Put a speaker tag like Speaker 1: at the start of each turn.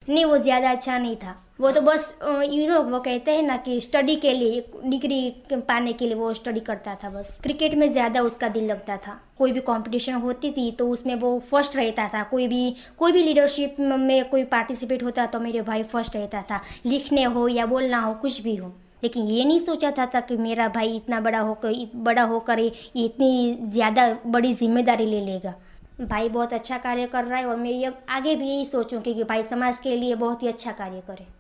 Speaker 1: नहीं, वो ज़्यादा अच्छा नहीं था। वो तो बस वो कहते हैं ना कि स्टडी के लिए, डिग्री पाने के लिए वो स्टडी करता था बस। क्रिकेट में ज़्यादा उसका दिल लगता था। कोई भी कंपटीशन होती थी तो उसमें वो फर्स्ट रहता था। कोई भी लीडरशिप में कोई पार्टिसिपेट होता तो मेरे भाई फर्स्ट रहता था, लिखने हो या बोलना हो, कुछ भी हो। लेकिन ये नहीं सोचा था कि मेरा भाई इतना बड़ा होकर ये इतनी ज़्यादा बड़ी जिम्मेदारी ले लेगा। भाई बहुत अच्छा कार्य कर रहा है और मैं ये आगे भी यही सोचूं कि भाई समाज के लिए बहुत ही अच्छा कार्य करे।